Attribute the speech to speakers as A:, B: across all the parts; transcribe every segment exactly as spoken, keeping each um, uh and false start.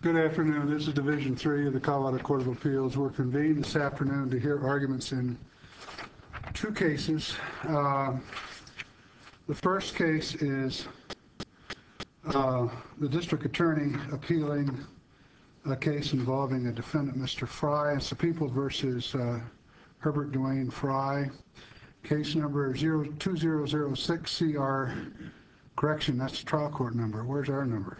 A: Good afternoon. This is Division three of the Colorado Court of Appeals. We're convened this afternoon to hear arguments in two cases. Uh, the first case is uh, the district attorney appealing a case involving a defendant, Mister Fry. It's the People versus uh, Herbert Dwayne Fry. Case number two zero zero six C R, correction, that's the trial court number. Where's our number?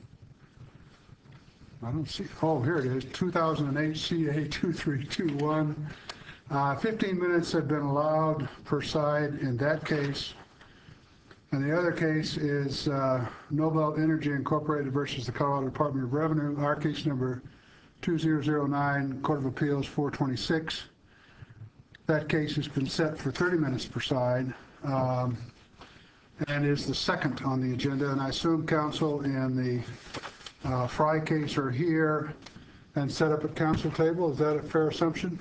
A: I don't see, oh, here it is, two thousand eight C A two three two one. Uh, fifteen minutes have been allowed per side in that case. And the other case is uh, Nobel Energy Incorporated versus the Colorado Department of Revenue. Our case number two zero zero nine, Court of Appeals four twenty-six. That case has been set for thirty minutes per side um, and is the second on the agenda. And I assume counsel in the Uh, Fry case are here and set up at council table. Is that a fair assumption?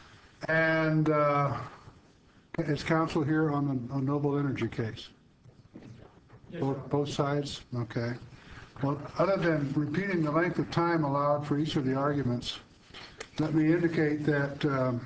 A: And uh, is counsel here on the on Noble Energy case? Yes, both, both sides? Okay. Well, other than repeating the length of time allowed for each of the arguments, let me indicate that um,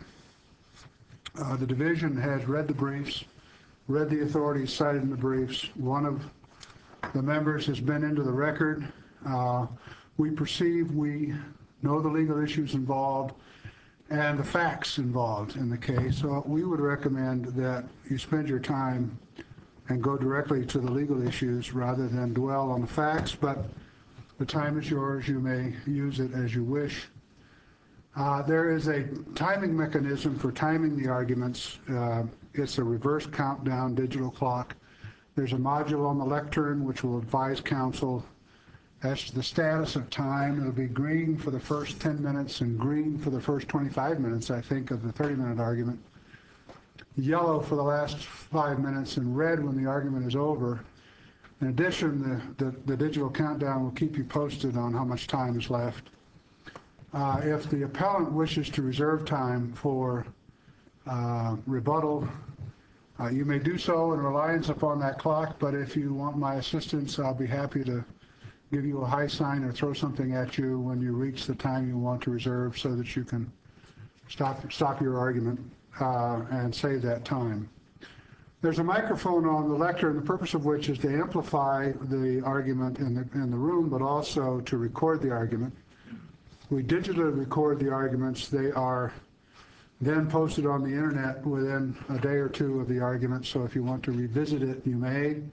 A: uh, the division has read the briefs, read the authorities cited in the briefs. One of the members has been into the record. Uh, we perceive we know the legal issues involved and the facts involved in the case. So we would recommend that you spend your time and go directly to the legal issues rather than dwell on the facts, but the time is yours. You may use it as you wish. Uh, there is a timing mechanism for timing the arguments. Uh, it's a reverse countdown digital clock. There's a module on the lectern which will advise counsel as to the status of time. It'll be green for the first ten minutes and green for the first twenty-five minutes, I think, of the thirty minute argument. Yellow for the last five minutes and red when the argument is over. In addition, the, the, the digital countdown will keep you posted on how much time is left. Uh, if the appellant wishes to reserve time for uh, rebuttal, uh, you may do so in reliance upon that clock, but if you want my assistance, I'll be happy to give you a high sign or throw something at you when you reach the time you want to reserve so that you can stop stop your argument uh, and save that time. There's a microphone on the lectern, the purpose of which is to amplify the argument in the, in the room, but also to record the argument. We digitally record the arguments. They are then posted on the internet within a day or two of the argument, so if you want to revisit it, you may.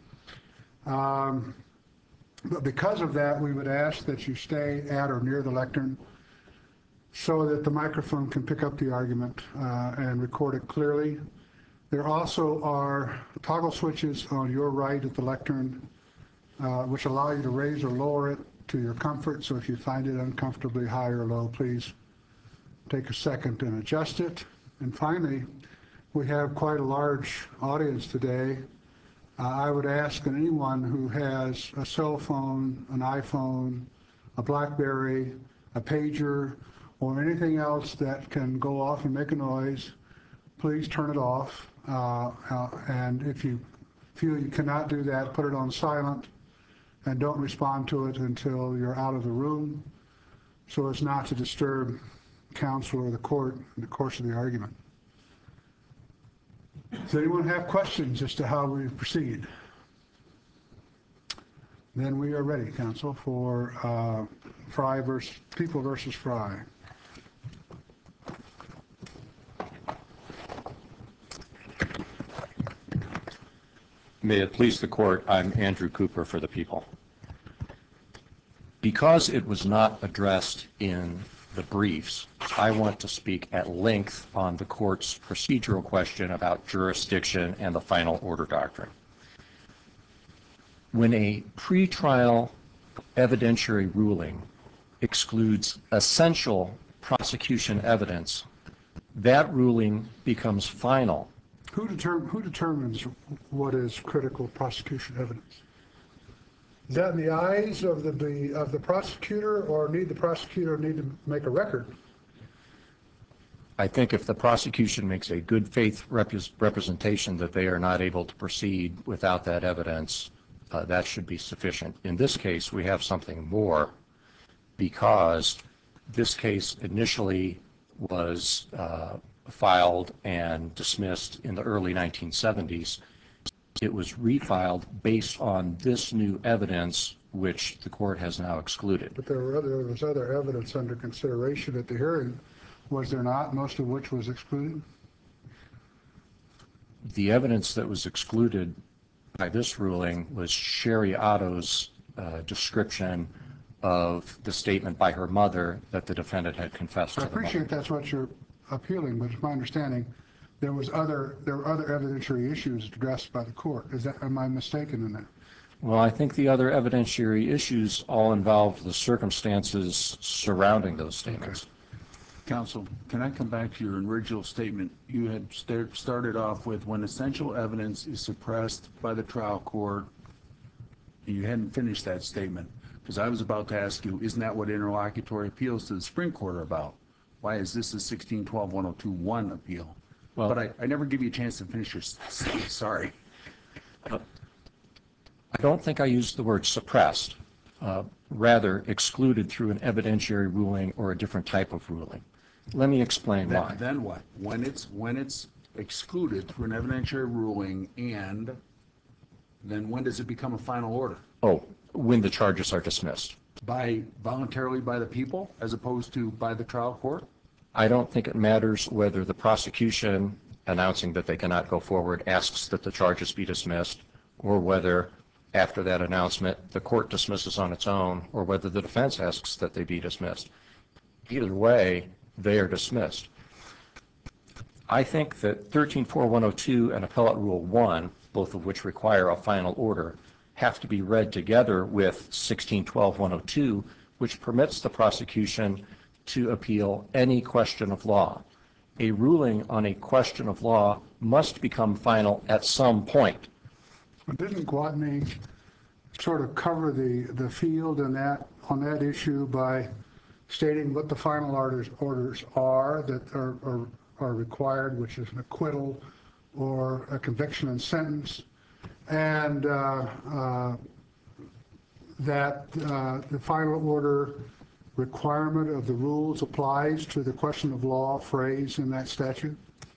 A: Um, But because of that, we would ask that you stay at or near the lectern so that the microphone can pick up the argument uh, and record it clearly. There also are toggle switches on your right at the lectern uh, which allow you to raise or lower it to your comfort. So if you find it uncomfortably high or low, please take a second and adjust it. And finally, we have quite a large audience today. Uh, I would ask that anyone who has a cell phone, an iPhone, a BlackBerry, a pager, or anything else that can go off and make a noise, please turn it off. Uh, uh, and if you feel you cannot do that, put it on silent and don't respond to it until you're out of the room so as not to disturb counsel or the court in the course of the argument. Does anyone have questions as to how we proceed? Then we are ready, counsel, for uh, Fry versus People versus Fry.
B: May it please the court, I'm Andrew Cooper for the People. Because it was not addressed in the briefs, I want to speak at length on the court's procedural question about jurisdiction and the final order doctrine. When a pretrial evidentiary ruling excludes essential prosecution evidence, that ruling becomes final.
A: Who, determ who determines what is critical prosecution evidence? Is that in the eyes of the, the of the prosecutor, or need the prosecutor need to make a record?
B: I think if the prosecution makes a good faith rep representation that they are not able to proceed without that evidence, uh, that should be sufficient. In this case, we have something more. because this case initially was uh, filed and dismissed in the early nineteen seventies. It was refiled based on this new evidence, which the court has now excluded.
A: But there were other, there was other evidence under consideration at the hearing, was there not, most of which was excluded?
B: The evidence that was excluded by this ruling was Sherry Otto's uh, description of the statement by her mother that the defendant had confessed to
A: I
B: the mother.
A: appreciate that's what you're appealing, but it's my understanding there was other, there were other evidentiary issues addressed by the court. Is that, am I mistaken in that?
B: Well, I think the other evidentiary issues all involve the circumstances surrounding those statements.
A: Okay.
C: Counsel, can I come back to your original statement? You had start, started off with when essential evidence is suppressed by the trial court, and you hadn't finished that statement. Because I was about to ask you, isn't that what interlocutory appeals to the Supreme Court are about? Why is this a sixteen twelve one oh two one appeal? Well, but I, I never give you a chance to finish your statement. Sorry.
B: Uh, I don't think I used the word suppressed, uh, rather excluded through an evidentiary ruling or a different type of ruling. Let me explain
C: Then,
B: why.
C: then what? When it's when it's excluded through an evidentiary ruling, and then when does it become a final order?
B: Oh, when the charges are dismissed.
C: By voluntarily by the people as opposed to by the trial court?
B: I don't think it matters whether the prosecution announcing that they cannot go forward asks that the charges be dismissed, or whether after that announcement the court dismisses on its own, or whether the defense asks that they be dismissed. Either way, they are dismissed. I think that thirteen four one oh two and Appellate Rule one, both of which require a final order, have to be read together with sixteen twelve one oh two, which permits the prosecution to appeal any question of law. A ruling on a question of law must become final at some point.
A: But didn't Gwatney sort of cover the, the field in that, on that issue by stating what the final orders, orders are that are, are, are required, which is an acquittal or a conviction and sentence, and uh, uh, that uh, the final order requirement of the rules applies to the question of law phrase in that statute?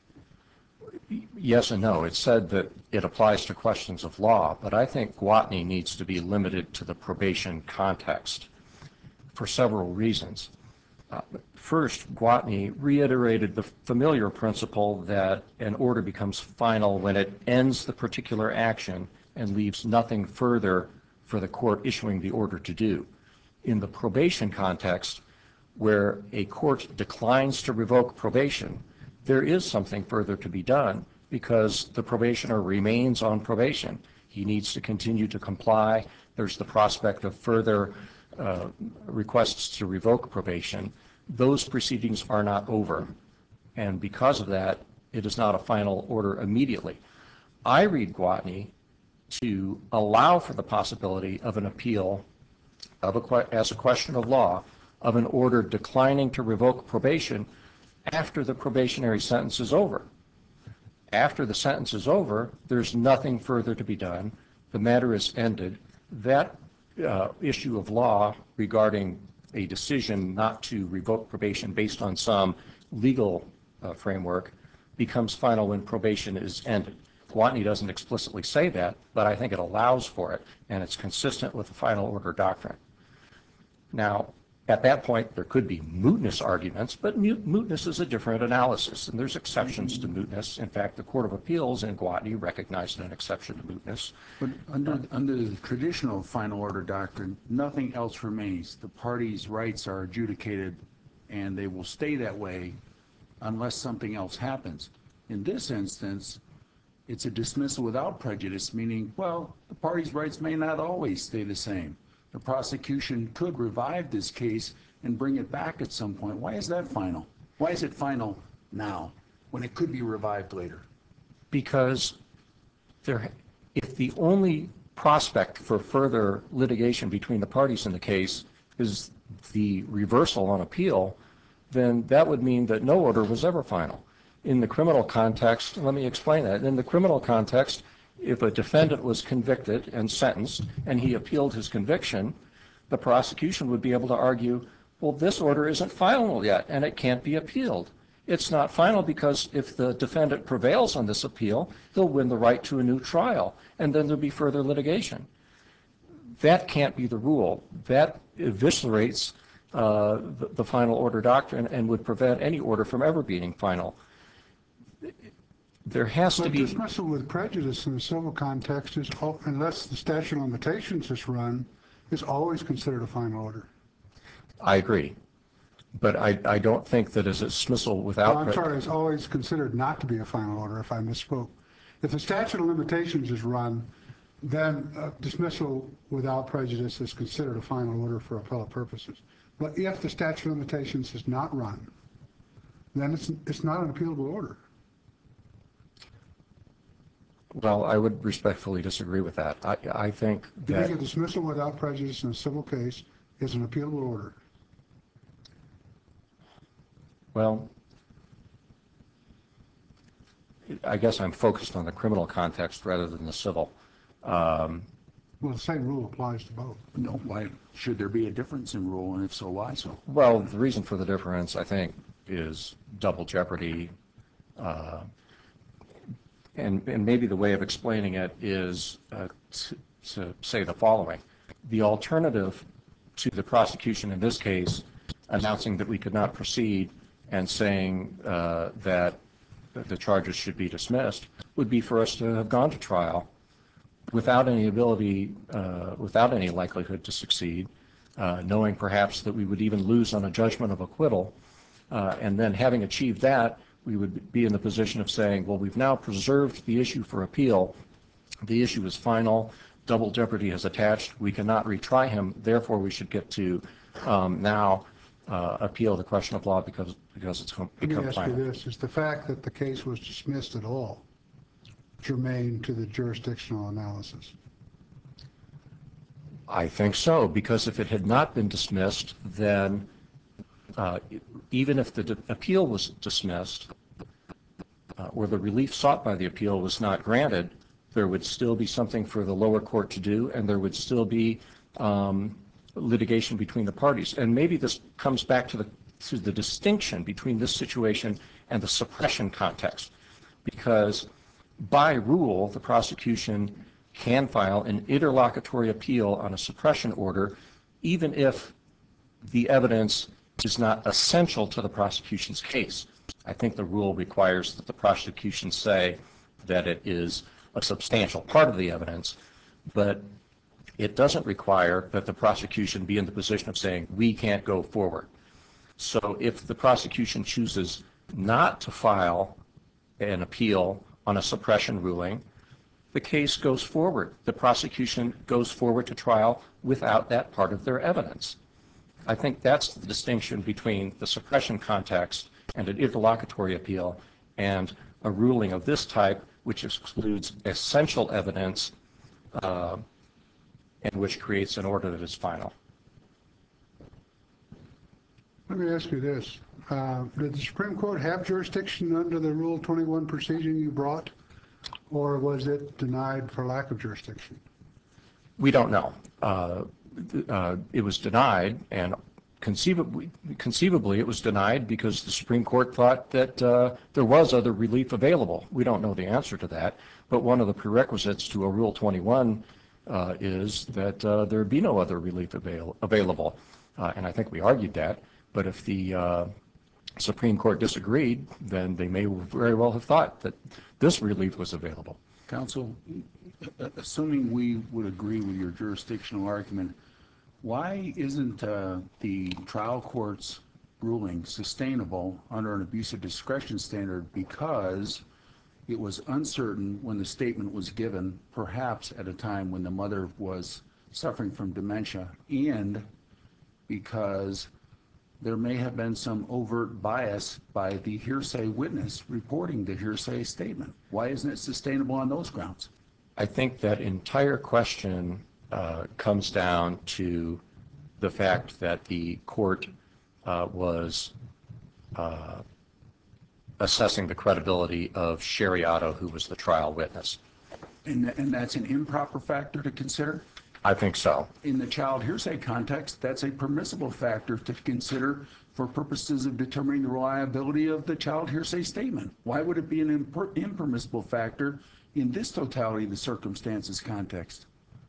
B: Yes and no. It said that it applies to questions of law, but I think Gwatney needs to be limited to the probation context for several reasons. Uh, first, Gwatney reiterated the familiar principle that an order becomes final when it ends the particular action and leaves nothing further for the court issuing the order to do. In the probation context, where a court declines to revoke probation, there is something further to be done because the probationer remains on probation. He needs to continue to comply. There's the prospect of further uh, requests to revoke probation. Those proceedings are not over, and because of that, it is not a final order immediately. I read Gwatney to allow for the possibility of an appeal of a, as a question of law of an order declining to revoke probation after the probationary sentence is over. After the sentence is over, there's nothing further to be done. The matter is ended. That uh, issue of law regarding a decision not to revoke probation based on some legal uh, framework becomes final when probation is ended. Gwatney doesn't explicitly say that, but I think it allows for it, and it's consistent with the final order doctrine. Now, at that point, there could be mootness arguments, but mootness is a different analysis, and there's exceptions to mootness. In fact, the Court of Appeals in Gwatney recognized an exception to mootness.
C: But under, under the traditional final order doctrine, nothing else remains. The parties' rights are adjudicated, and they will stay that way unless something else happens. In this instance, it's a dismissal without prejudice, meaning, well, the parties' rights may not always stay the same. The prosecution could revive this case and bring it back at some point. Why is that final? Why is it final now when it could be revived later?
B: Because there, if the only prospect for further litigation between the parties in the case is the reversal on appeal, then that would mean that no order was ever final. In the criminal context, let me explain that. In the criminal context, if a defendant was convicted and sentenced and he appealed his conviction, the prosecution would be able to argue, well, this order isn't final yet, and it can't be appealed. It's not final because if the defendant prevails on this appeal, he'll win the right to a new trial, and then there'll be further litigation. That can't be the rule. That eviscerates uh, the, the final order doctrine and would prevent any order from ever being final. There has
A: But
B: to be...
A: dismissal with prejudice in the civil context is, al- unless the statute of limitations is run, is always considered a final order.
B: I agree. But I, I don't think that as a dismissal without...
A: Oh, I'm
B: pre-
A: sorry, it's always considered not to be a final order, if I misspoke. If the statute of limitations is run, then uh, dismissal without prejudice is considered a final order for appellate purposes. But if the statute of limitations is not run, then it's, it's not an appealable order.
B: Well, I would respectfully disagree with that. I, I think
A: You
B: that...
A: think a dismissal without prejudice in a civil case is an appealable order?
B: Well, I guess I'm focused on the criminal context rather than the civil. Um,
A: Well, the same rule applies to both.
C: No, why, should there be a difference in rule, and if so, why so?
B: well, the reason for the difference, I think, is double jeopardy. Uh, and, and maybe the way of explaining it is uh, to, to say the following. The alternative to the prosecution in this case announcing that we could not proceed and saying uh, that the charges should be dismissed would be for us to have gone to trial without any ability, uh, without any likelihood to succeed, uh, knowing perhaps that we would even lose on a judgment of acquittal, uh, and then having achieved that, we would be in the position of saying, well, we've now preserved the issue for appeal. The issue is final. Double jeopardy is attached. We cannot retry him. Therefore, we should get to um, now uh, appeal the question of law because because it's become
A: Let me
B: final.
A: ask you this, is the fact that the case was dismissed at all germane to the jurisdictional analysis?
B: I think so, because if it had not been dismissed, then uh, even if the appeal was dismissed uh, or the relief sought by the appeal was not granted, there would still be something for the lower court to do, and there would still be um, litigation between the parties. And maybe this comes back to the to the distinction between this situation and the suppression context, because by rule, the prosecution can file an interlocutory appeal on a suppression order, even if the evidence is not essential to the prosecution's case. I think the rule requires that the prosecution say that it is a substantial part of the evidence, but it doesn't require that the prosecution be in the position of saying, we can't go forward. So if the prosecution chooses not to file an appeal on a suppression ruling, the case goes forward. The prosecution goes forward to trial without that part of their evidence. I think that's the distinction between the suppression context and an interlocutory appeal and a ruling of this type, which excludes essential evidence uh, and which creates an order that is final.
A: Let me ask you this. Uh, did the Supreme Court have jurisdiction under the Rule twenty-one proceeding you brought, or was it denied for lack of jurisdiction?
B: We don't know. Uh, uh, it was denied, and conceivably, conceivably it was denied because the Supreme Court thought that uh, there was other relief available. We don't know the answer to that, but one of the prerequisites to a Rule twenty-one uh, is that uh, there be no other relief avail available, uh, and I think we argued that. But if the uh, Supreme Court disagreed, then they may very well have thought that this relief was available.
C: Counsel, assuming we would agree with your jurisdictional argument, why isn't uh, the trial court's ruling sustainable under an abuse of discretion standard because it was uncertain when the statement was given, perhaps at a time when the mother was suffering from dementia, and because there may have been some overt bias by the hearsay witness reporting the hearsay statement? Why isn't it sustainable on those grounds?
B: I think that entire question uh, comes down to the fact that the court uh, was uh, assessing the credibility of Sherry Otto, who was the trial witness.
C: And, and that's an improper factor to consider?
B: I think so.
C: In the child hearsay context, that's a permissible factor to consider for purposes of determining the reliability of the child hearsay statement. Why would it be an imper- impermissible factor in this totality of the circumstances context?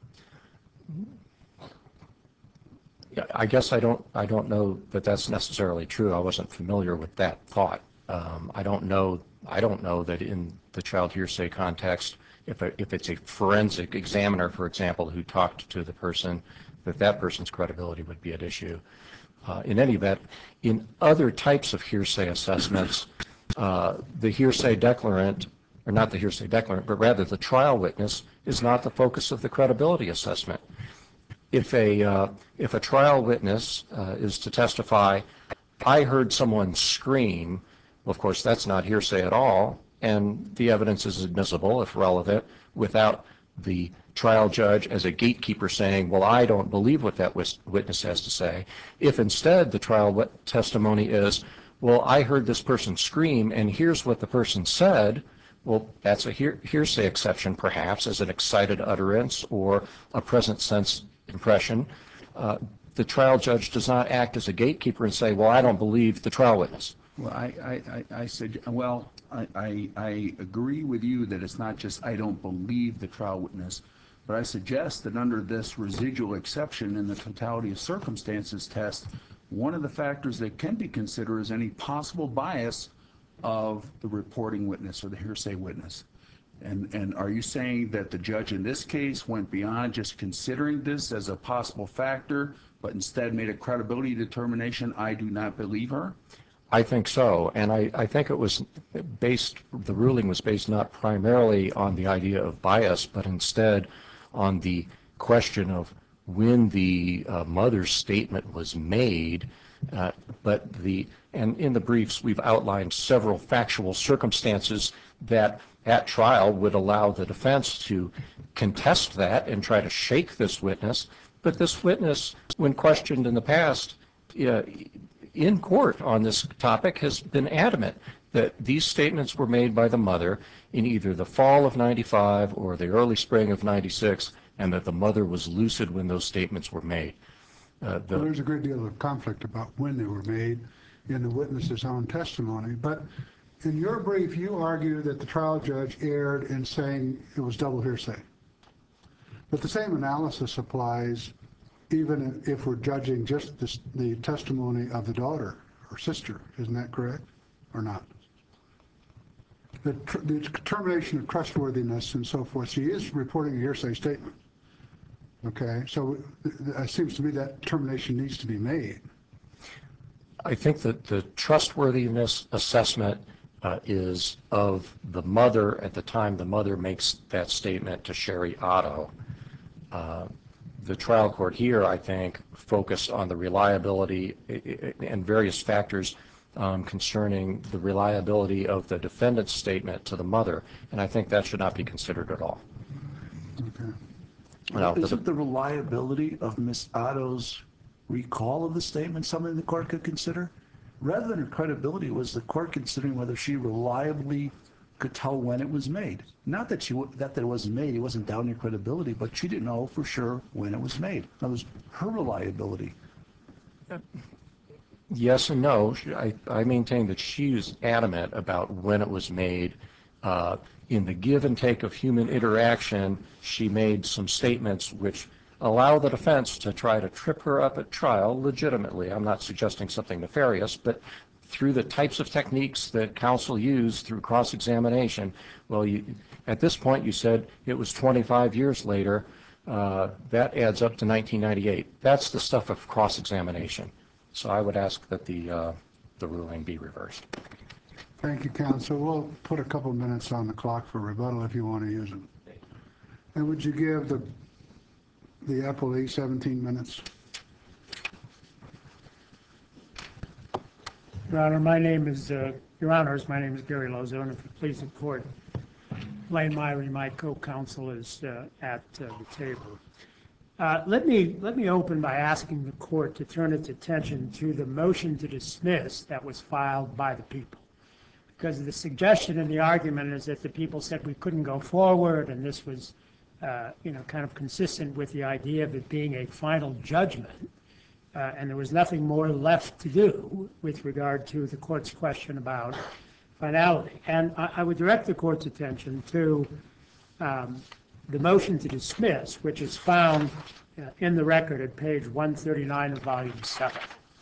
B: Yeah, I guess I don't, I don't know that that's necessarily true. I wasn't familiar with that thought. Um, I don't know, I don't know that in the child hearsay context, if, a, if it's a forensic examiner, for example, who talked to the person, that that person's credibility would be at issue. Uh, in any event, in other types of hearsay assessments, uh, the hearsay declarant, or not the hearsay declarant, but rather the trial witness is not the focus of the credibility assessment. If a, uh, if a trial witness uh, is to testify, I heard someone scream, well, of course, that's not hearsay at all, and the evidence is admissible, if relevant, without the trial judge as a gatekeeper saying, well, I don't believe what that witness has to say. If instead the trial testimony is, well, I heard this person scream, and here's what the person said, well, that's a hear hearsay exception, perhaps, as an excited utterance or a present sense impression. Uh, the trial judge does not act as a gatekeeper and say, well, I don't believe the trial witness.
C: Well, I, I, I, I said, well, I, I, I agree with you that it's not just I don't believe the trial witness, but I suggest that under this residual exception in the totality of circumstances test, one of the factors that can be considered is any possible bias of the reporting witness or the hearsay witness. And, and are you saying that the judge in this case went beyond just considering this as a possible factor, but instead made a credibility determination, I do not believe her?
B: I think so, and I, I think it was based, the ruling was based not primarily on the idea of bias, but instead on the question of when the uh, mother's statement was made, uh, but the, and in the briefs we've outlined several factual circumstances that at trial would allow the defense to contest that and try to shake this witness, but this witness, when questioned in the past, uh, in court on this topic, has been adamant that these statements were made by the mother in either the fall of ninety-five or the early spring of ninety-six, and that the mother was lucid when those statements were made. Uh, the,
A: well, there's a great deal of conflict about when they were made in the witness's own testimony, but in your brief you argue that the trial judge erred in saying it was double hearsay. But the same analysis applies even if we're judging just this, the testimony of the daughter or sister. Isn't that correct or not? The, tr the determination of trustworthiness and so forth, she is reporting a hearsay statement. Okay, so it seems to me that determination needs to be made.
B: I think that the trustworthiness assessment uh, is of the mother at the time the mother makes that statement to Sherry Otto. Uh, the trial court here, I think, focused on the reliability and various factors um, concerning the reliability of the defendant's statement to the mother, and I think that should not be considered at all.
A: Okay.
B: Now,
D: Isn't the reliability of Miss Otto's recall of the statement something the court could consider? Rather than her credibility, was the court considering whether she reliably could tell when it was made? Not that she that, that it wasn't made, it wasn't down her credibility, but she didn't know for sure when it was made. That was her reliability.
B: Yes and no. I, I maintain that she was adamant about when it was made. Uh, in the give and take of human interaction, she made some statements which allow the defense to try to trip her up at trial legitimately. I'm not suggesting something nefarious, but through the types of techniques that counsel used through cross-examination. Well, you, at this point you said it was twenty-five years later. Uh, that adds up to nineteen ninety-eight. That's the stuff of cross-examination. So I would ask that the, uh, the ruling be reversed.
A: Thank you, counsel. We'll put a couple minutes on the clock for rebuttal if you want to use it. And would you give the the appellee seventeen minutes?
E: Your Honor, my name is, uh, Your Honors, my name is Gary Lozone. If you please the court, Blaine Myrie, my co-counsel, is uh, at uh, the table. Uh, let me let me open by asking the court to turn its attention to the motion to dismiss that was filed by the people, because the suggestion in the argument is that the people said we couldn't go forward, and this was uh, you know, kind of consistent with the idea of it being a final judgment, uh, and there was nothing more left to do with regard to the court's question about finality. And I, I would direct the court's attention to um, the motion to dismiss, which is found uh, in the record at page one thirty-nine of volume seven.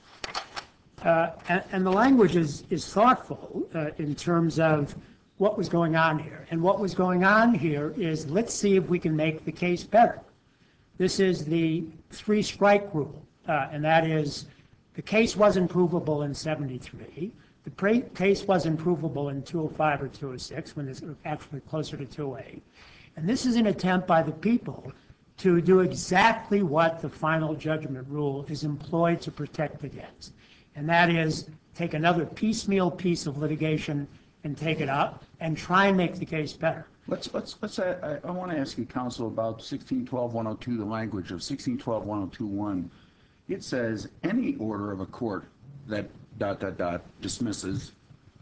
E: Uh, and, and the language is, is thoughtful uh, in terms of what was going on here. And what was going on here is, let's see if we can make the case better. This is the three strike rule, uh, and that is the case wasn't provable in seventy-three. The pra- case wasn't provable in two oh five or two oh six, when it's actually closer to two oh eight. And this is an attempt by the people to do exactly what the final judgment rule is employed to protect against. And that is take another piecemeal piece of litigation and take it up and try and make the case better.
C: Let's, let's, let's, I, I want to ask you, counsel, about sixteen twelve one oh two, the language of sixteen twelve one oh two one. It says, any order of a court that dot, dot, dot dismisses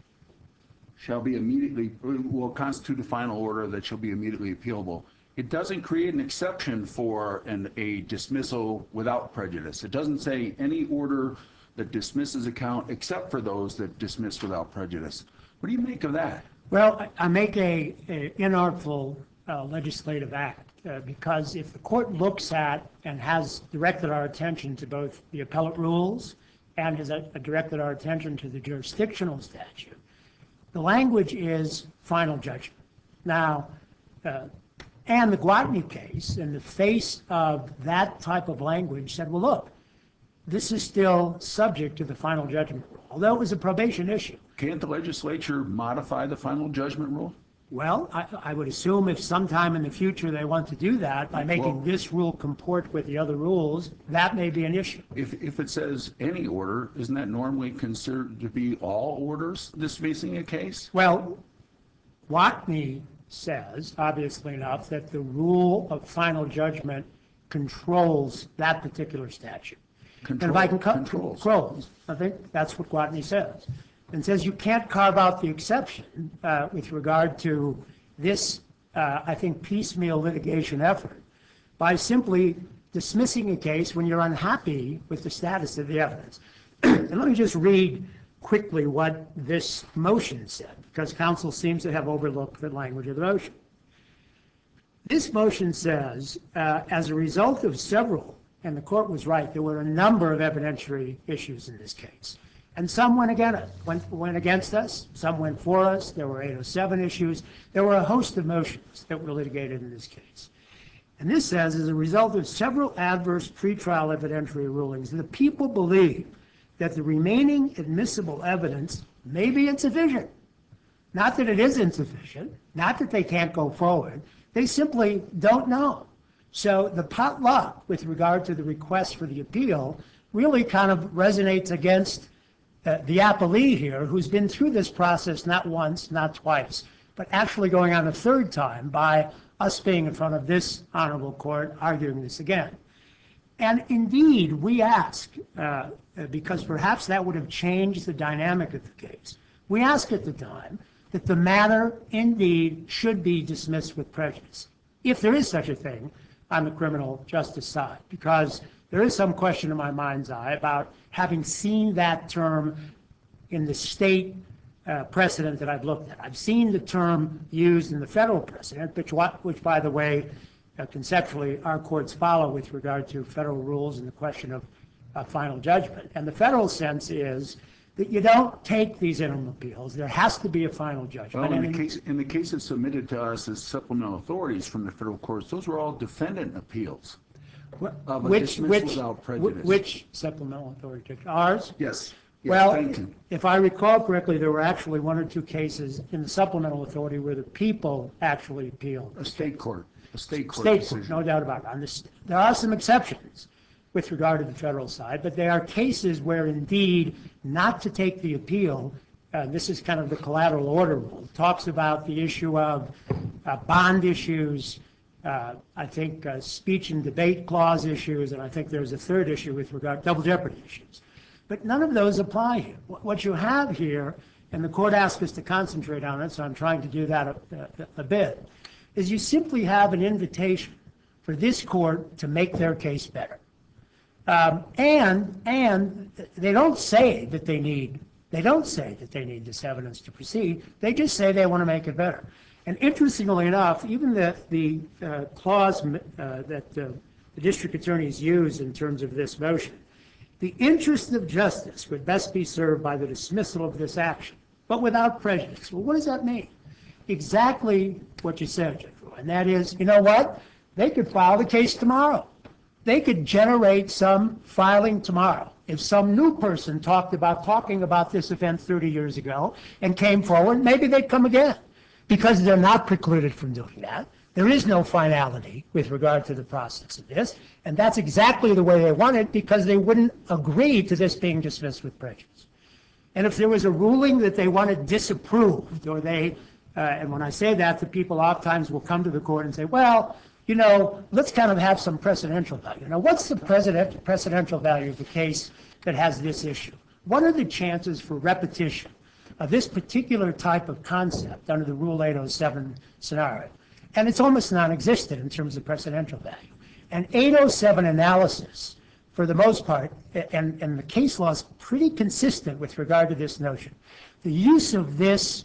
C: shall be immediately, will constitute a final order that shall be immediately appealable. It doesn't create an exception for an, a dismissal without prejudice. It doesn't say any order that dismisses a count except for those that dismiss without prejudice. What do you make of that?
E: Well, I I make a, a inartful uh, legislative act uh, because if the court looks at and has directed our attention to both the appellate rules and has uh, directed our attention to the jurisdictional statute, the language is final judgment. Now, uh, and the Gwatney case, in the face of that type of language, said, well, look, this is still subject to the final judgment rule, although it was a probation issue.
C: Can't the legislature modify the final judgment rule?
E: Well, I, I would assume if sometime in the future they want to do that by making
C: Well-
E: this rule comport with the other rules, that may be an issue.
C: If, if it says any order, isn't that normally considered to be all orders dismissing a case?
E: Well, Watney says, obviously enough, that the rule of final judgment controls that particular statute. And if I can cut
C: Controls.
E: controls, I think that's what Gwatney says. And says you can't carve out the exception uh, with regard to this, uh, I think, piecemeal litigation effort by simply dismissing a case when you're unhappy with the status of the evidence. And let me just read quickly what this motion said, because counsel seems to have overlooked the language of the motion. This motion says, uh, as a result of several, and the court was right, there were a number of evidentiary issues in this case. And some went against, went, went against us, some went for us, there were eight oh seven issues, there were a host of motions that were litigated in this case. And this says, as a result of several adverse pretrial evidentiary rulings, the people believe that the remaining admissible evidence may be insufficient. Not that it is insufficient, not that they can't go forward, they simply don't know. So the potluck with regard to the request for the appeal really kind of resonates against uh, the appellee here, who's been through this process not once, not twice, but actually going on a third time by us being in front of this honorable court arguing this again. And indeed, we ask, uh, because perhaps that would have changed the dynamic of the case, we ask at the time that the matter indeed should be dismissed with prejudice, if there is such a thing on the criminal justice side, because there is some question in my mind's eye about having seen that term in the state uh, precedent that I've looked at. I've seen the term used in the federal precedent, which, which by the way, uh, conceptually our courts follow with regard to federal rules and the question of uh, final judgment. And the federal sense is that you don't take these interim appeals. There has to be a final judgment.
C: Well, in
E: And
C: the case, in the cases submitted to us as supplemental authorities from the federal courts, those were all defendant appeals of a
E: which,
C: dismissal
E: which,
C: without prejudice.
E: which supplemental authority? Judge? Ours?
C: Yes. Yes,
E: Well,
C: thank you.
E: if I recall correctly, there were actually one or two cases in the supplemental authority where the people actually appealed.
C: A state court, a state court
E: State court,
C: decision.
E: no doubt about it. On this, there are some exceptions with regard to the federal side, but they are cases where indeed not to take the appeal, uh, this is kind of the collateral order rule, talks about the issue of uh, bond issues, uh, I think uh, speech and debate clause issues, and I think there's a third issue with regard to double jeopardy issues. But none of those apply here. What you have here, and the court asked us to concentrate on it, so I'm trying to do that a, a, a bit. is you simply have an invitation for this court to make their case better. Um, and and they don't say that they need they don't say that they need this evidence to proceed. They just say they want to make it better. And interestingly enough, even the the uh, clause uh, that uh, the district attorneys use in terms of this motion, the interest of justice would best be served by the dismissal of this action, but without prejudice. Well, what does that mean? Exactly what you said, Judge Roy, and that is, you know what? They could file the case tomorrow. They could generate some filing tomorrow. If some new person talked about talking about this event thirty years ago and came forward, maybe they'd come again, because they're not precluded from doing that. There is no finality with regard to the process of this, and that's exactly the way they want it, because they wouldn't agree to this being dismissed with prejudice. And if there was a ruling that they wanted disapproved, or they, uh, and when I say that, the people oftentimes will come to the court and say, well, you know, let's kind of have some precedential value. Now, what's the precedent, precedential value of the case that has this issue? What are the chances for repetition of this particular type of concept under the Rule eight oh seven scenario? And it's almost non-existent in terms of precedential value. And eight oh seven analysis, for the most part, and, and the case law is pretty consistent with regard to this notion. The use of this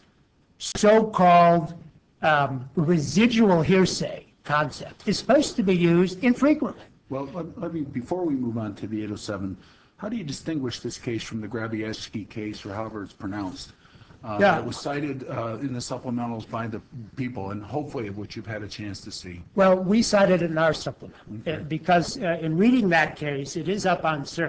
E: so-called um, residual hearsay concept is supposed to be used infrequently.
C: Well, let, let me, before we move on to the eight oh seven, how do you distinguish this case from the Grabieski case, or however it's pronounced? Uh,
E: Yeah.
C: That was cited uh, in the supplementals by the people, and hopefully of which you've had a chance to see.
E: Well, we cited it in our supplement, uh, because uh, in reading that case, it is up on cert.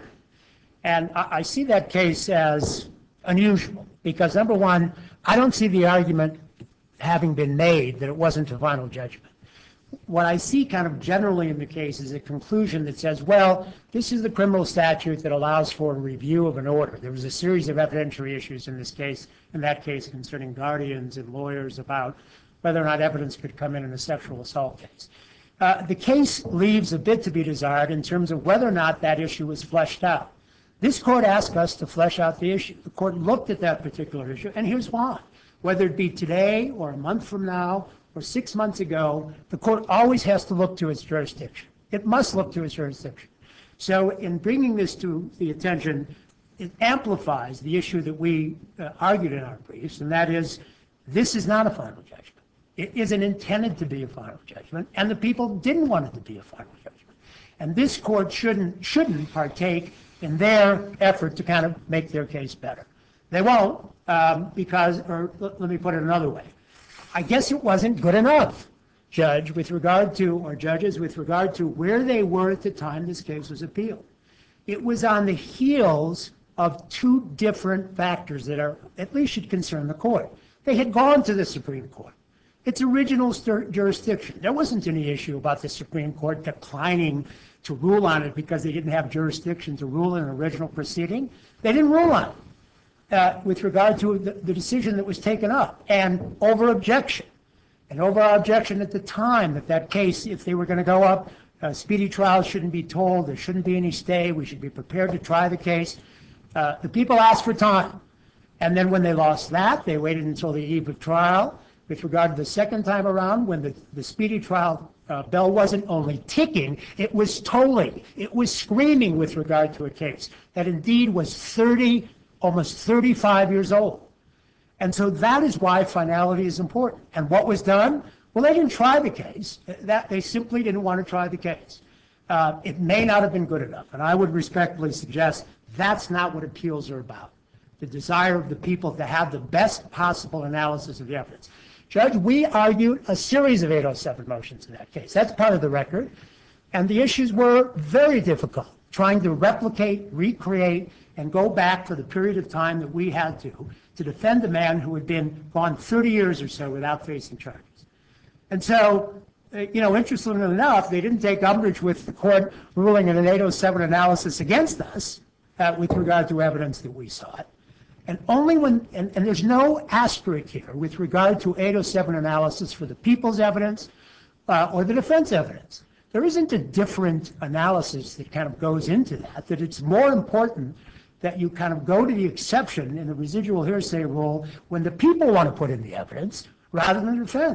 E: And I, I see that case as unusual, because number one, I don't see the argument having been made that it wasn't a final judgment. What I see kind of generally in the case is a conclusion that says, well, this is the criminal statute that allows for a review of an order. There was a series of evidentiary issues in this case, in that case concerning guardians and lawyers about whether or not evidence could come in in a sexual assault case. Uh, the case leaves a bit to be desired in terms of whether or not that issue was fleshed out. This court asked us to flesh out the issue. The court looked at that particular issue, and here's why. Whether it be today or a month from now or six months ago, the court always has to look to its jurisdiction. It must look to its jurisdiction. So in bringing this to the attention, it amplifies the issue that we uh, argued in our briefs, and that is, this is not a final judgment. It isn't intended to be a final judgment, and the people didn't want it to be a final judgment. And this court shouldn't, shouldn't partake in their effort to kind of make their case better. They won't, um, because, or let me put it another way. I guess it wasn't good enough, Judge, with regard to, or judges, with regard to where they were at the time this case was appealed. It was on the heels of two different factors that are, at least should concern the court. They had gone to the Supreme Court. Its original jurisdiction. There wasn't any issue about the Supreme Court declining to rule on it because they didn't have jurisdiction to rule in an original proceeding. They didn't rule on it. Uh, with regard to the, the decision that was taken up, and over objection. And over our objection at the time that that case, if they were going to go up, uh, speedy trial shouldn't be told, there shouldn't be any stay, we should be prepared to try the case. Uh, the people asked for time. And then when they lost that, they waited until the eve of trial. With regard to the second time around, when the, the speedy trial uh, bell wasn't only ticking, it was tolling. It was screaming with regard to a case that indeed was thirty almost thirty-five years old. And so that is why finality is important. And what was done? Well, they didn't try the case. That, they simply didn't want to try the case. Uh, it may not have been good enough. And I would respectfully suggest that's not what appeals are about. The desire of the people to have the best possible analysis of the evidence. Judge, we argued a series of eight oh seven motions in that case. That's part of the record. And the issues were very difficult, trying to replicate, recreate, and go back for the period of time that we had to, to defend a man who had been gone thirty years or so without facing charges. And so, uh, you know, interestingly enough, they didn't take umbrage with the court ruling in an eight oh seven analysis against us uh, with regard to evidence that we sought. And only when, and, and there's no asterisk here with regard to eight oh seven analysis for the people's evidence uh, or the defense evidence. There isn't a different analysis that kind of goes into that, that it's more important that you kind of go to the exception in the residual hearsay rule when the people want to put in the evidence rather than the defense.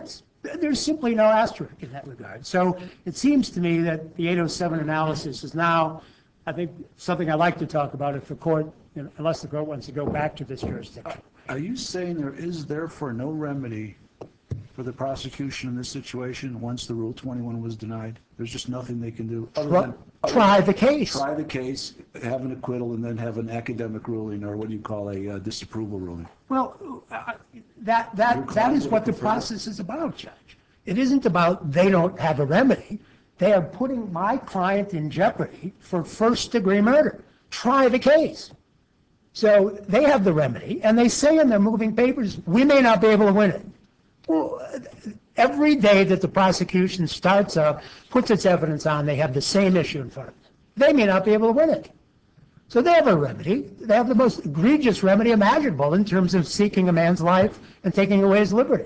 E: There's simply no asterisk in that regard. So it seems to me that the eight oh seven analysis is now, I think, something I'd like to talk about if the court, you know, unless the court wants to go back to this jurisdiction.
D: Are you saying there is therefore no remedy for the prosecution in this situation once the Rule twenty-one was denied? There's just nothing they can do other than
E: Try the case.
D: try the case, have an acquittal, and then have an academic ruling, or what do you call a uh, disapproval ruling?
E: Well, uh, that, that,
D: Your
E: that
D: client
E: is
D: would
E: what the
D: prefer-
E: process is about, Judge. It isn't about they don't have a remedy. They are putting my client in jeopardy for first-degree murder. Try the case. So they have the remedy, and they say in their moving papers, we may not be able to win it. Well, every day that the prosecution starts up, puts its evidence on, they have the same issue in front of them. They may not be able to win it. So they have a remedy. They have the most egregious remedy imaginable in terms of seeking a man's life and taking away his liberty.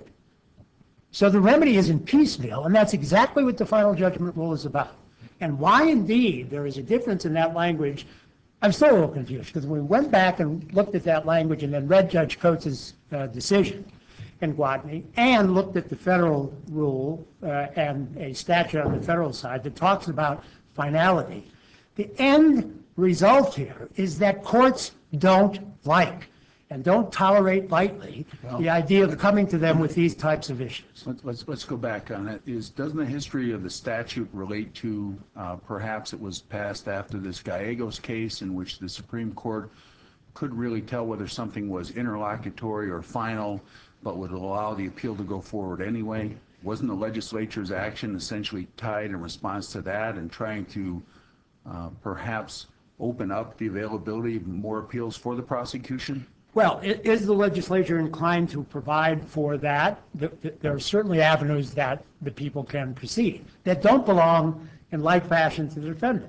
E: So the remedy isn't piecemeal, and that's exactly what the final judgment rule is about. And why indeed there is a difference in that language, I'm still a little confused, because when we went back and looked at that language and then read Judge Coates' uh, decision in Gwatney and looked at the federal rule uh, and a statute on the federal side that talks about finality, the end result here is that courts don't like and don't tolerate lightly the idea of coming to them with these types of issues.
C: Let's, let's, let's go back on it. Is, doesn't the history of the statute relate to, uh, perhaps it was passed after this Gallegos case in which the Supreme Court could really tell whether something was interlocutory or final, but would allow the appeal to go forward anyway? Wasn't the legislature's action essentially tied in response to that and trying to uh, perhaps open up the availability of more appeals for the prosecution?
E: Well, i- is the legislature inclined to provide for that? Th- th- There are certainly avenues that the people can proceed that don't belong in like fashion to the defendant.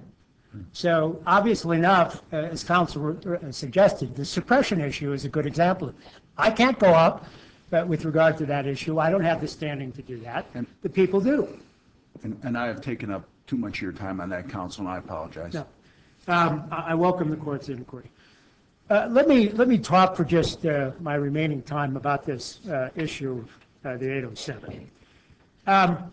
E: So obviously enough, uh, as counsel uh, suggested, the suppression issue is a good example of that. I can't go up uh, with regard to that issue. I don't have the standing to do that.
C: And-
E: The people do.
C: And, and I have taken up too much of your time on that, counsel, and I apologize.
E: No. Um, I I welcome the court's inquiry. Uh, Let me, let me talk for just uh, my remaining time about this uh, issue of uh, the eight oh seven. Um,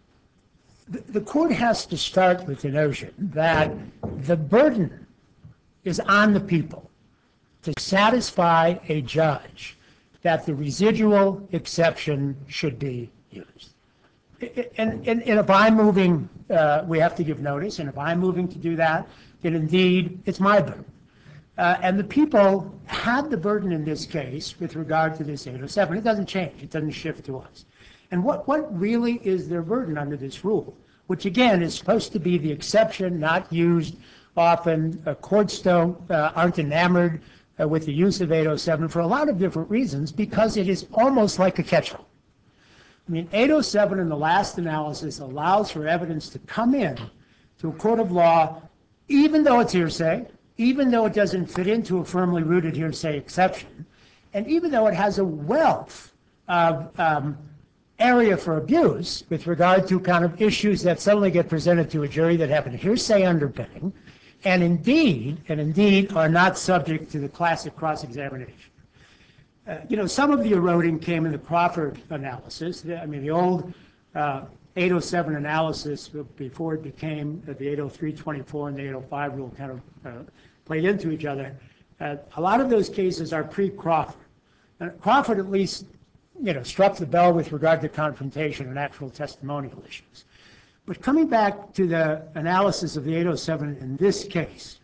E: The the court has to start with the notion that the burden is on the people to satisfy a judge that the residual exception should be used. And, and, and if I'm moving, uh, we have to give notice, and if I'm moving to do that, then indeed, it's my burden. Uh, and the people had the burden in this case with regard to this eight oh seven. It doesn't change, it doesn't shift to us. And what, what really is their burden under this rule, which again is supposed to be the exception, not used often. Uh, courts don't, uh, aren't enamored uh, with the use of eight oh seven for a lot of different reasons, because it is almost like a catch-all. I mean, eight oh seven in the last analysis allows for evidence to come in to a court of law, even though it's hearsay, even though it doesn't fit into a firmly rooted hearsay exception, and even though it has a wealth of um, area for abuse with regard to kind of issues that suddenly get presented to a jury that have a hearsay underpinning, and indeed, and indeed are not subject to the classic cross-examination. Uh, you know, some of the eroding came in the Crawford analysis. I mean, the old uh, eight oh seven analysis before it became uh, the eight oh three twenty-four and the eight oh five rule kind of uh, played into each other. Uh, a lot of those cases are pre-Crawford. Uh, Crawford at least, you know, struck the bell with regard to confrontation and actual testimonial issues. But coming back to the analysis of the eight oh seven in this case,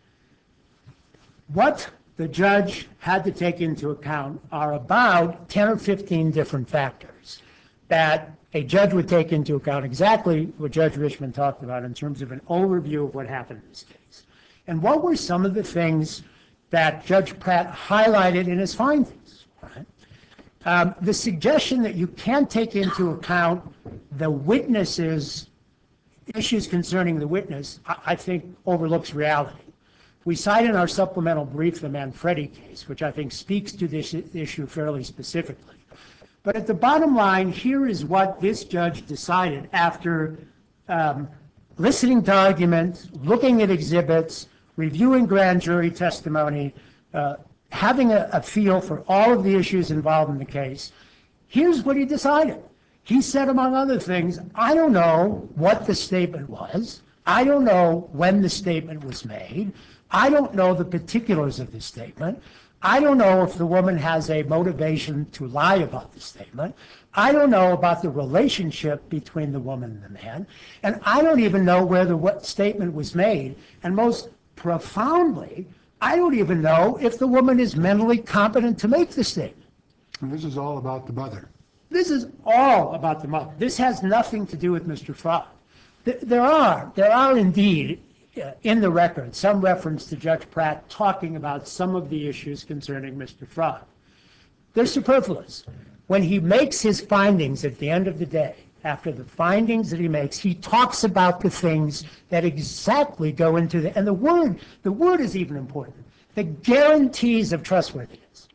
E: what the judge had to take into account are about ten or fifteen different factors that a judge would take into account, exactly what Judge Richmond talked about in terms of an overview of what happened in this case. And what were some of the things that Judge Pratt highlighted in his findings? Right? Um, the suggestion that you can't take into account the witnesses, issues concerning the witness, I, I think overlooks reality. We cite in our supplemental brief the Manfredi case, which I think speaks to this issue fairly specifically. But at the bottom line, here is what this judge decided after um, listening to arguments, looking at exhibits, reviewing grand jury testimony, uh, having a, a feel for all of the issues involved in the case. Here's what he decided. He said, among other things, I don't know what the statement was. I don't know when the statement was made. I don't know the particulars of the statement. I don't know if the woman has a motivation to lie about the statement. I don't know about the relationship between the woman and the man. And I don't even know where the what statement was made. And most profoundly, I don't even know if the woman is mentally competent to make the statement.
A: And this is all about the mother.
E: This is all about the mother. This has nothing to do with Mister Frog. Th- There are, there are indeed, uh, in the record, some reference to Judge Pratt talking about some of the issues concerning Mister Frog. They're superfluous. When he makes his findings at the end of the day, after the findings that he makes, he talks about the things that exactly go into the, and the word, the word is even important, the guarantees of trustworthiness.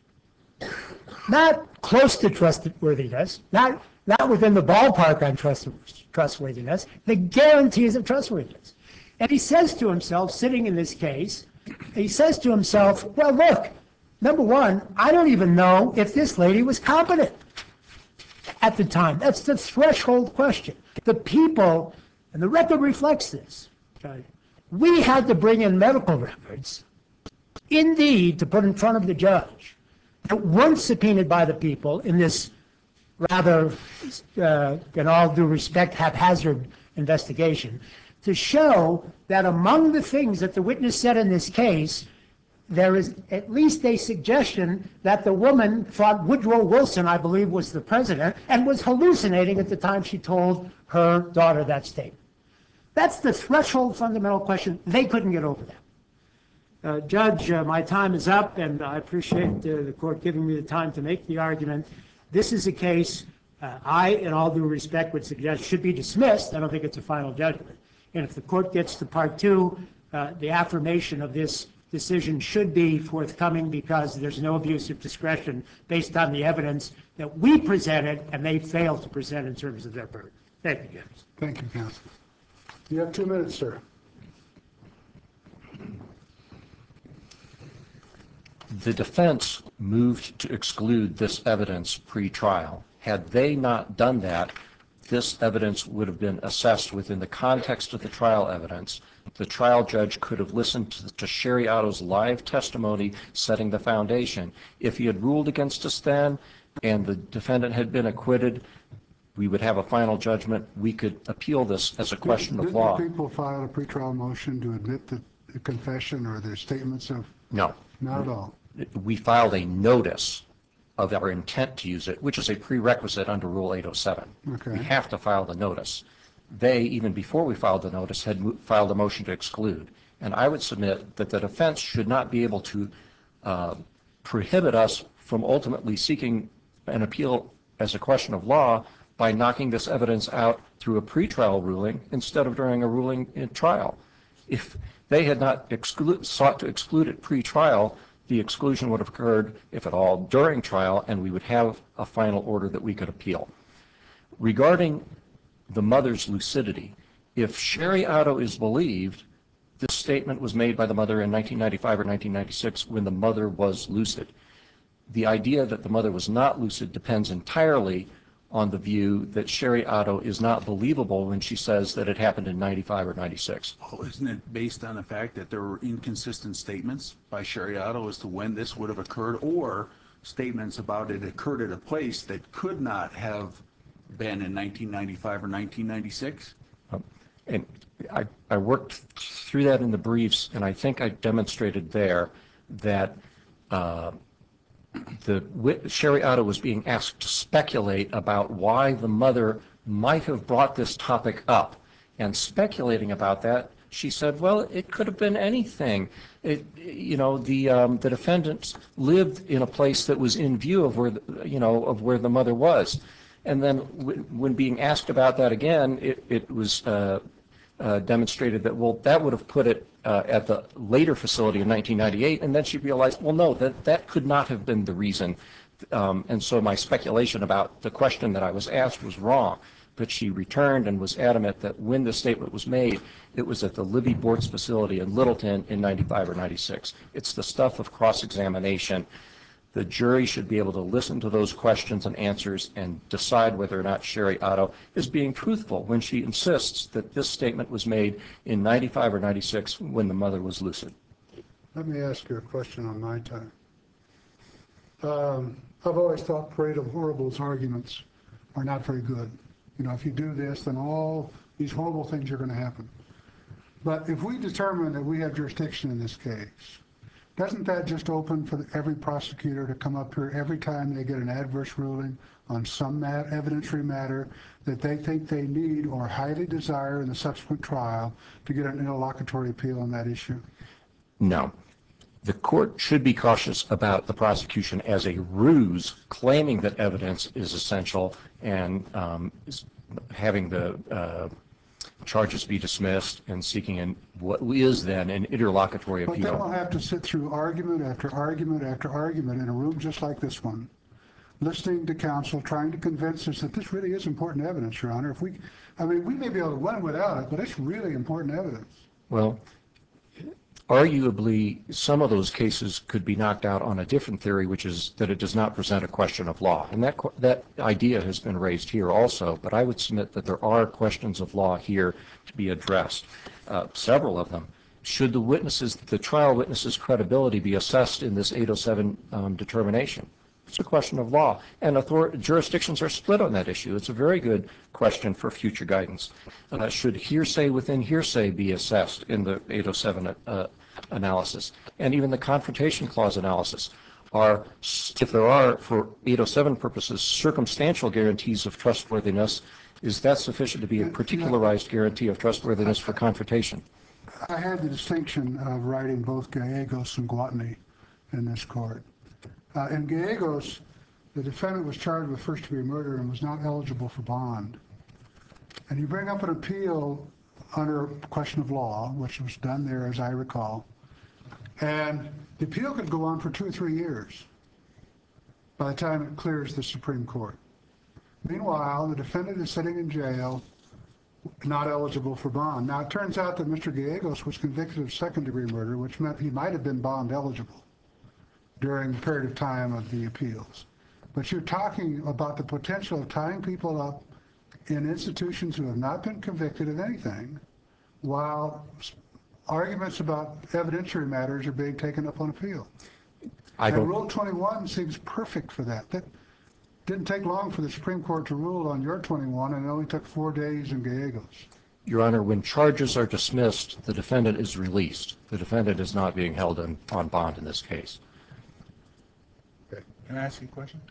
E: Not close to trustworthiness, not, not within the ballpark on trust, trustworthiness, the guarantees of trustworthiness. And he says to himself, sitting in this case, he says to himself, well, look, number one, I don't even know if this lady was competent at the time. That's the threshold question. The people, and the record reflects this, okay, we had to bring in medical records, indeed, to put in front of the judge, that weren't subpoenaed by the people in this rather, uh, in all due respect, haphazard investigation, to show that among the things that the witness said in this case, there is at least a suggestion that the woman thought Woodrow Wilson, I believe, was the president, and was hallucinating at the time she told her daughter that statement. That's the threshold fundamental question. They couldn't get over that. Uh, Judge, uh, my time is up, and I appreciate uh, the court giving me the time to make the argument. This is a case uh, I, in all due respect, would suggest should be dismissed. I don't think it's a final judgment. And if the court gets to part two, uh, the affirmation of this decision should be forthcoming because there's no abuse of discretion based on the evidence that we presented and they failed to present in terms of their burden. Thank you, Judge.
A: Thank you, counsel. You have two minutes, sir.
B: The defense moved to exclude this evidence pre-trial. Had they not done that, this evidence would have been assessed within the context of the trial evidence. The trial judge could have listened to, to Sherry Otto's live testimony setting the foundation. If he had ruled against us then and the defendant had been acquitted, we would have a final judgment. We could appeal this as a question of law.
A: Didn't the people file a pretrial motion to admit the, the confession or their statements of?
B: No.
A: Not at all.
B: We filed a notice of our intent to use it, which is a prerequisite under Rule eight oh seven.
A: Okay.
B: We have to file the notice. They, even before we filed the notice, had mo- filed a motion to exclude. And I would submit that the defense should not be able to uh, prohibit us from ultimately seeking an appeal as a question of law by knocking this evidence out through a pretrial ruling instead of during a ruling in trial. If they had not exclu- sought to exclude it pre-trial, the exclusion would have occurred, if at all, during trial, and we would have a final order that we could appeal. Regarding the mother's lucidity, if Sherry Otto is believed, this statement was made by the mother in nineteen ninety-five or nineteen ninety-six when the mother was lucid. The idea that the mother was not lucid depends entirely on the view that Sherry Otto is not believable when she says that it happened in ninety-five or ninety-six.
C: Oh, isn't it based on the fact that there were inconsistent statements by Sherry Otto as to when this would have occurred, or statements about it occurred at a place that could not have been in nineteen ninety-five or nineteen ninety-six?
B: Um, and I, I worked through that in the briefs, and I think I demonstrated there that uh, the Sherry Otto was being asked to speculate about why the mother might have brought this topic up. And speculating about that, she said, well, it could have been anything. It, you know, the um, the defendants lived in a place that was in view of where, the, you know, of where the mother was. And then w- when being asked about that again, it, it was uh, uh, demonstrated that, well, that would have put it uh, at the later facility in nineteen ninety-eight. And then she realized, well, no, that, that could not have been the reason. Um, and so my speculation about the question that I was asked was wrong. But she returned and was adamant that when the statement was made, it was at the Libby Boards facility in Littleton in ninety-five or ninety-six. It's the stuff of cross-examination The jury should be able to listen to those questions and answers and decide whether or not Sherry Otto is being truthful when she insists that this statement was made in ninety-five or ninety-six when the mother was lucid.
A: Let me ask you a question on my time. Um, I've always thought parade of horribles arguments are not very good. You know, if you do this, then all these horrible things are going to happen. But if we determine that we have jurisdiction in this case, doesn't that just open for every prosecutor to come up here every time they get an adverse ruling on some mat- evidentiary matter that they think they need or highly desire in the subsequent trial to get an interlocutory appeal on that issue?
B: No. The court should be cautious about the prosecution as a ruse, claiming that evidence is essential and um, having the uh, charges be dismissed and seeking an, what is then an interlocutory
A: But then we'll
B: appeal.
A: have to sit through argument after argument after argument in a room just like this one, listening to counsel, trying to convince us that this really is important evidence, Your Honor. If we, I mean, we may be able to run without it, but it's really important evidence.
B: Well, arguably, some of those cases could be knocked out on a different theory, which is that it does not present a question of law. And that, that idea has been raised here also, but I would submit that there are questions of law here to be addressed, uh, several of them. Should the witnesses, the trial witnesses' credibility be assessed in this eight oh seven um, determination? It's a question of law, and author- jurisdictions are split on that issue. It's a very good question for future guidance. Uh, should hearsay within hearsay be assessed in the eight oh seven uh, analysis, and even the Confrontation Clause analysis? Are, if there are, for eight oh seven purposes, circumstantial guarantees of trustworthiness, is that sufficient to be a particularized guarantee of trustworthiness for confrontation?
A: I had the distinction of writing both Gallegos and Gwatney in this court. Uh, in Gallegos, the defendant was charged with first-degree murder and was not eligible for bond. And you bring up an appeal under question of law, which was done there, as I recall, and the appeal could go on for two or three years by the time it clears the Supreme Court. Meanwhile, the defendant is sitting in jail, not eligible for bond. Now, it turns out that Mister Gallegos was convicted of second-degree murder, which meant he might have been bond eligible during the period of time of the appeals. But you're talking about the potential of tying people up in institutions who have not been convicted of anything, while arguments about evidentiary matters are being taken up on appeal.
B: I
A: And
B: don't.
A: Rule twenty-one seems perfect for that. That didn't take long for the Supreme Court to rule on your twenty-one, and it only took four days in Gallegos.
B: Your Honor, when charges are dismissed, the defendant is released. The defendant is not being held in, on bond in this case.
A: Okay.
F: Can I ask you a question?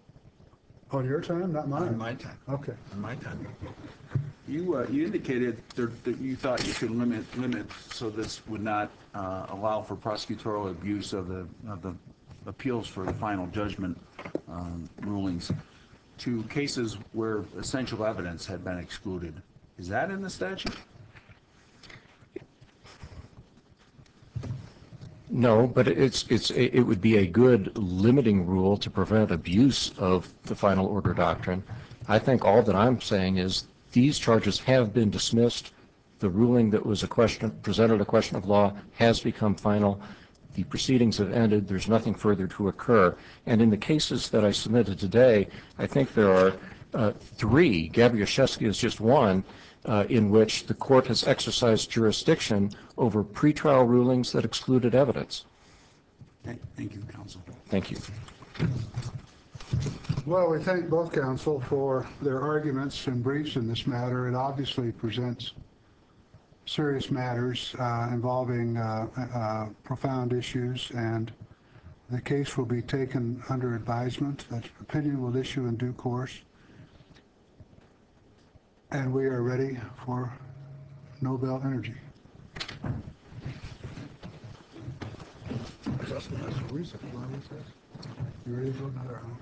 A: On your time, not mine.
F: On my time.
A: Okay.
F: On my time.
C: You, uh, you indicated there- that you thought you could limit, limit so this would not uh, allow for prosecutorial abuse of the, of the appeals for the final judgment um, rulings to cases where essential evidence had been excluded. Is that in the statute?
B: No, but it's, it's, it would be a good limiting rule to prevent abuse of the final order doctrine. I think all that I'm saying is these charges have been dismissed. The ruling that was a question, presented a question of law has become final. The proceedings have ended. There's nothing further to occur. And in the cases that I submitted today, I think there are uh, three, Gabriashevsky is just one, uh, in which the court has exercised jurisdiction over pretrial rulings that excluded evidence.
C: Thank thank you, counsel.
B: Thank you.
A: Well, we thank both counsel for their arguments and briefs in this matter. It obviously presents serious matters uh, involving uh, uh, profound issues, and the case will be taken under advisement. That opinion will issue in due course. And we are ready for Nobel Energy. You ready to go another hour?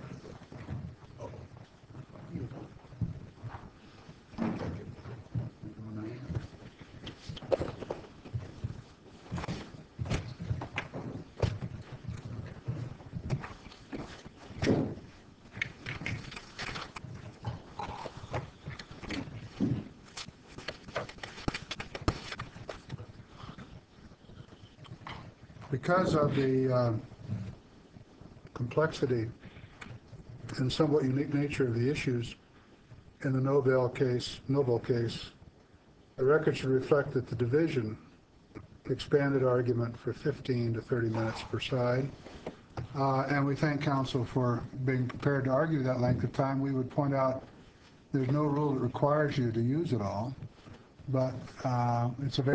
A: Because of the uh, complexity and somewhat unique nature of the issues in the Nobel case, Noble case, the record should reflect that the division expanded argument for fifteen to thirty minutes per side. Uh, and we thank counsel for being prepared to argue that length of time. We would point out there's no rule that requires you to use it all, but uh, it's available.